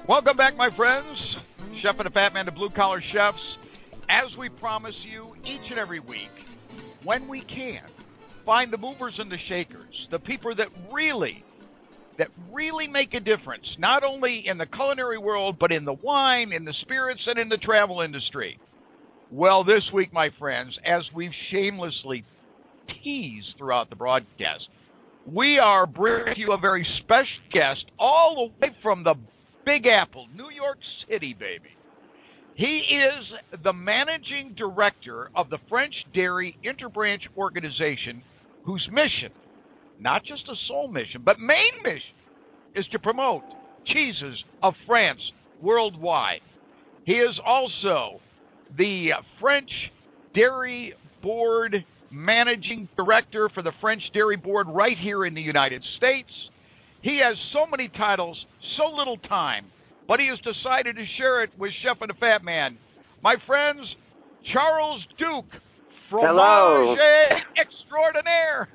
Welcome back, my friends. Chef and the Fat Man, the Blue Collar Chefs. As we promise you each and every week, when we can, find the movers and the shakers, the people that really make a difference, not only in the culinary world, but in the wine, in the spirits, and in the travel industry. Well, this week, my friends, as we've shamelessly teased throughout the broadcast, we are bringing you a very special guest all the way from the Big Apple, New York City, baby. He is the managing director of the French Dairy Interbranch Organization, whose mission, not just a sole mission, but main mission, is to promote cheeses of France worldwide. He is also the French Dairy Board managing director for the French Dairy Board right here in the United States. He has so many titles, so little time, but he has decided to share it with Chef and the Fat Man. My friends, Charles Duke, Fromage Extraordinaire.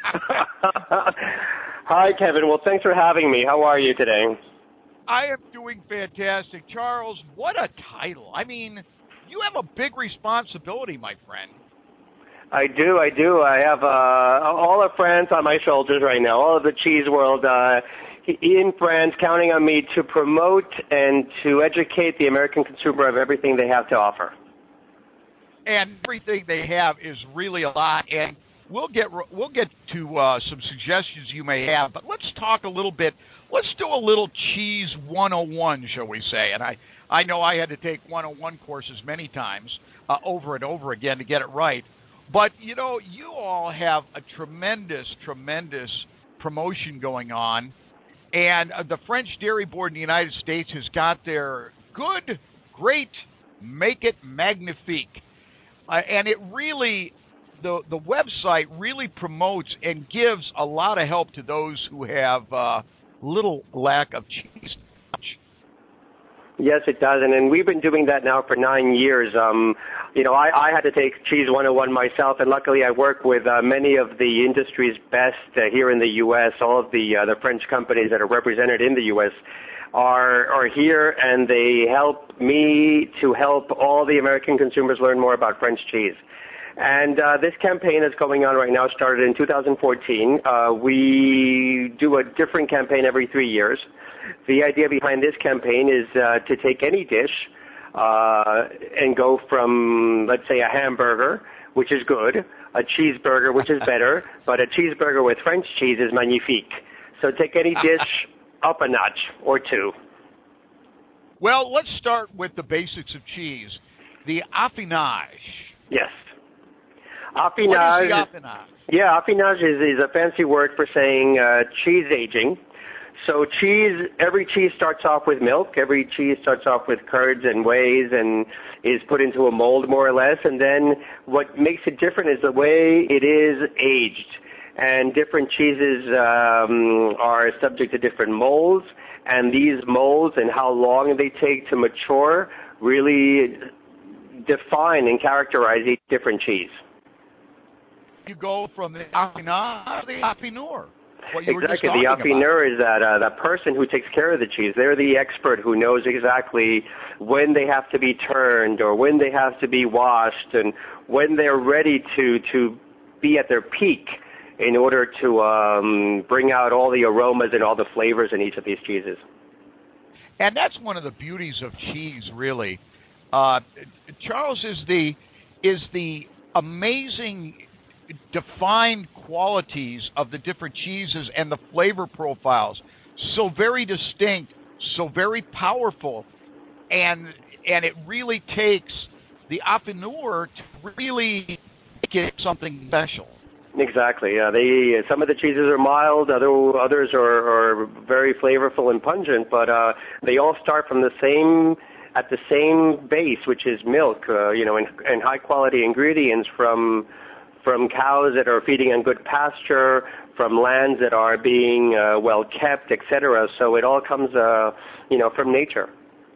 Hi, Kevin. Well, thanks for having me. How are you today? I am doing fantastic. Charles, what a title. I mean, you have a big responsibility, my friend. I do. I have all of France on my shoulders right now, all of the cheese world in France counting on me to promote and to educate the American consumer of everything they have to offer. And everything they have is really a lot, and we'll get to some suggestions you may have, but let's talk a little bit. Let's do a little cheese 101, shall we say, and I know I had to take 101 courses many times over and over again to get it right. But, you know, you all have a tremendous promotion going on. And the French Dairy Board in the United States has got their good, great, make it magnifique. And it really, the website really promotes and gives a lot of help to those who have little lack of cheese. Yes, it does, and we've been doing that now for 9 years. I had to take Cheese 101 myself, and luckily I work with many of the industry's best here in the U.S. All of the French companies that are represented in the U.S. are here, and they help me to help all the American consumers learn more about French cheese. And this campaign is going on right now, started in 2014. We do a different campaign every 3 years. The idea behind this campaign is to take any dish and go from, let's say, a hamburger, which is good, a cheeseburger, which is better, but a cheeseburger with French cheese is magnifique. So take any dish up a notch or two. Well, let's start with the basics of cheese. The affinage. Yes. Affinage. What is the affinage? Yeah, affinage is a fancy word for saying cheese aging. So every cheese starts off with milk. Every cheese starts off with curds and wheys and is put into a mold more or less. And then what makes it different is the way it is aged. And different cheeses are subject to different molds. And these molds and how long they take to mature really define and characterize each different cheese. You go from the affinage to the affineur. Exactly. The affineur is that person who takes care of the cheese. They're the expert who knows exactly when they have to be turned or when they have to be washed and when they're ready to be at their peak in order to bring out all the aromas and all the flavors in each of these cheeses. And that's one of the beauties of cheese, really. Charles, is the amazing defined qualities of the different cheeses and the flavor profiles so very distinct, so very powerful, and it really takes the affineur to really make it something special. Exactly. Some of the cheeses are mild, others are very flavorful and pungent, but they all start from at the same base, which is milk, and high quality ingredients from cows that are feeding on good pasture, from lands that are being well kept, etc. So it all comes, from nature.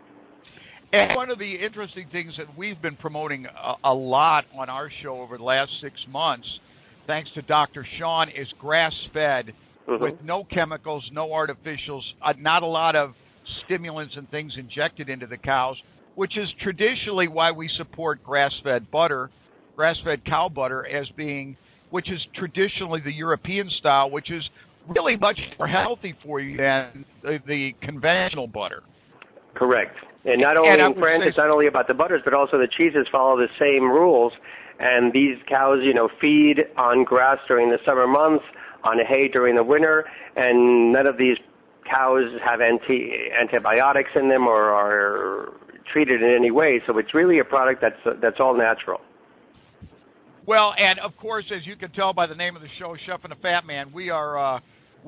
And one of the interesting things that we've been promoting a lot on our show over the last 6 months, thanks to Dr. Sean, is grass-fed with no chemicals, no artificials, not a lot of stimulants and things injected into the cows, which is traditionally why we support grass-fed butter, grass-fed cow butter as being, which is traditionally the European style, which is really much more healthy for you than the conventional butter. Correct. And not only in France, it's not only about the butters, but also the cheeses follow the same rules. And these cows, feed on grass during the summer months, on hay during the winter, and none of these cows have antibiotics in them or are treated in any way. So it's really a product that's all natural. Well, and of course, as you can tell by the name of the show, Chef and the Fat Man, we are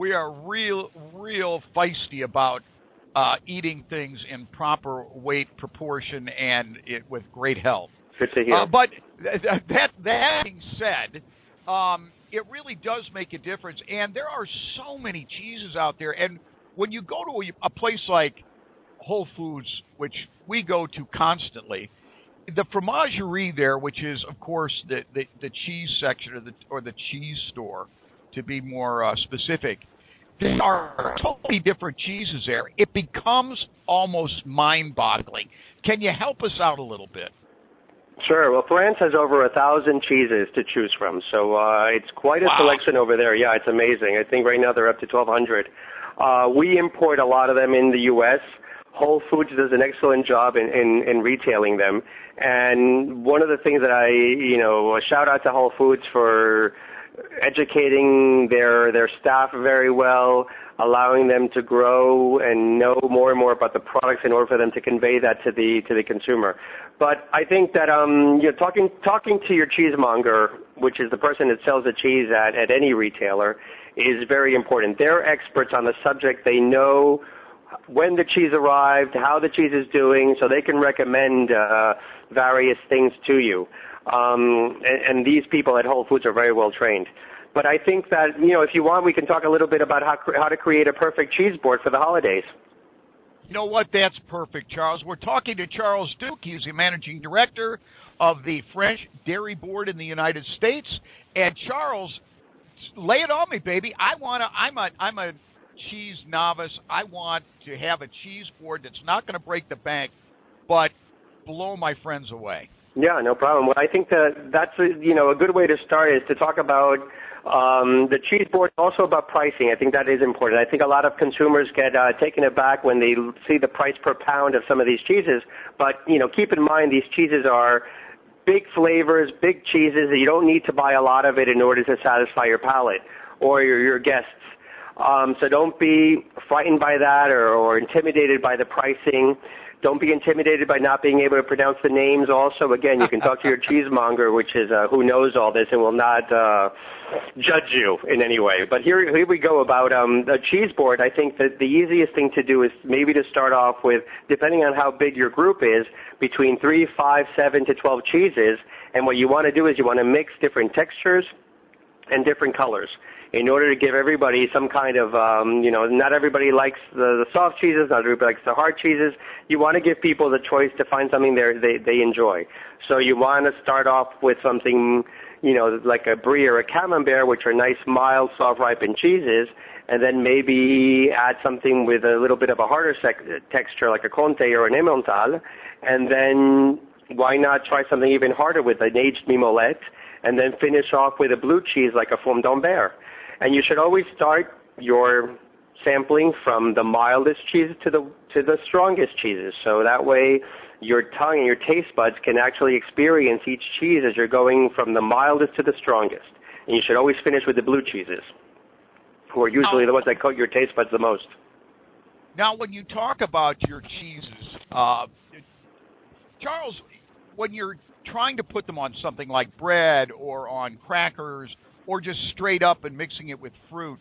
real feisty about eating things in proper weight proportion and with great health. Good to hear. But that being said, it really does make a difference. And there are so many cheeses out there. And when you go to a place like Whole Foods, which we go to constantly, the fromagerie there, which is, of course, the cheese section or the cheese store, to be more specific, there are totally different cheeses there. It becomes almost mind-boggling. Can you help us out a little bit? Sure. Well, France has over 1,000 cheeses to choose from, so it's quite a selection over there. Yeah, it's amazing. I think right now they're up to 1,200. We import a lot of them in the U.S. Whole Foods does an excellent job in retailing them. And one of the things that a shout out to Whole Foods for educating their staff very well, allowing them to grow and know more and more about the products in order for them to convey that to the consumer. But I think that talking to your cheesemonger, which is the person that sells the cheese at any retailer, is very important. They're experts on the subject. They know when the cheese arrived, how the cheese is doing, so they can recommend various things to you. And these people at Whole Foods are very well trained. But I think that, if you want, we can talk a little bit about how to create a perfect cheese board for the holidays. You know what? That's perfect, Charles. We're talking to Charles Duke. He's the managing director of the French Dairy Board in the United States. And Charles, lay it on me, baby. I'm a cheese novice. I want to have a cheese board that's not going to break the bank, but blow my friends away. Yeah, no problem. Well, I think that's a good way to start is to talk about the cheese board, also about pricing. I think that is important. I think a lot of consumers get taken aback when they see the price per pound of some of these cheeses. But, keep in mind these cheeses are big flavors, big cheeses. You don't need to buy a lot of it in order to satisfy your palate or your guests. So don't be frightened by that or intimidated by the pricing. Don't be intimidated by not being able to pronounce the names. Also, again, you can talk to your cheesemonger, which is who knows all this and will not judge you in any way. But here we go about a cheese board. I think that the easiest thing to do is maybe to start off with, depending on how big your group is, between 3, 5, 7 to 12 cheeses. And what you want to do is you want to mix different textures and different colors in order to give everybody some kind of, not everybody likes the soft cheeses, not everybody likes the hard cheeses. You want to give people the choice to find something they enjoy. So you want to start off with something, like a brie or a camembert, which are nice, mild, soft-ripened cheeses, and then maybe add something with a little bit of a harder texture, like a Comté or an Emmental, and then why not try something even harder with an aged mimolette, and then finish off with a blue cheese like a Fond d'Ambert. And you should always start your sampling from the mildest cheese to the strongest cheeses. So that way your tongue and your taste buds can actually experience each cheese as you're going from the mildest to the strongest. And you should always finish with the blue cheeses, who are usually the ones that coat your taste buds the most. Now, when you talk about your cheeses, Charles, when you're trying to put them on something like bread or on crackers or just straight up and mixing it with fruit,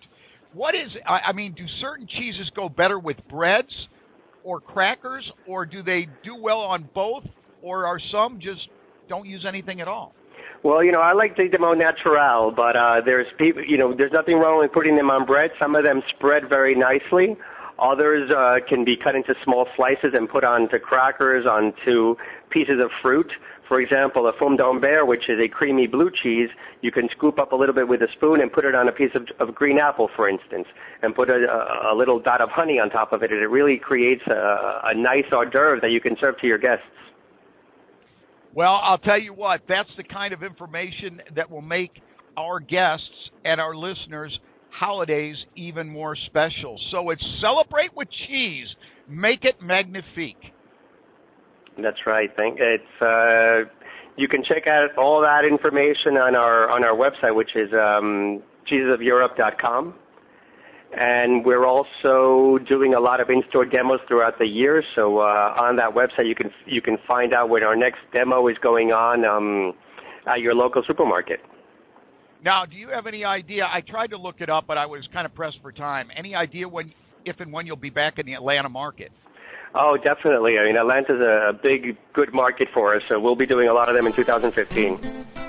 do certain cheeses go better with breads or crackers, or do they do well on both, or are some just don't use anything at all? Well, I like to eat them au naturel, but there's people, there's nothing wrong with putting them on bread. Some of them spread very nicely. Others can be cut into small slices and put onto crackers, onto pieces of fruit. For example, a Femme d'Ambert, which is a creamy blue cheese, you can scoop up a little bit with a spoon and put it on a piece of green apple, for instance, and put a little dot of honey on top of it, and it really creates a nice hors d'oeuvre that you can serve to your guests. Well, I'll tell you what, that's the kind of information that will make our guests and our listeners' holidays even more special. So it's Celebrate with Cheese. Make it magnifique. That's right. You can check out all that information on our website, which is cheesesofeurope.com. And we're also doing a lot of in-store demos throughout the year. So on that website, you can find out when our next demo is going on at your local supermarket. Now, do you have any idea? I tried to look it up, but I was kind of pressed for time. Any idea if and when you'll be back in the Atlanta market? Oh, definitely. I mean, Atlanta's a big, good market for us, so we'll be doing a lot of them in 2015.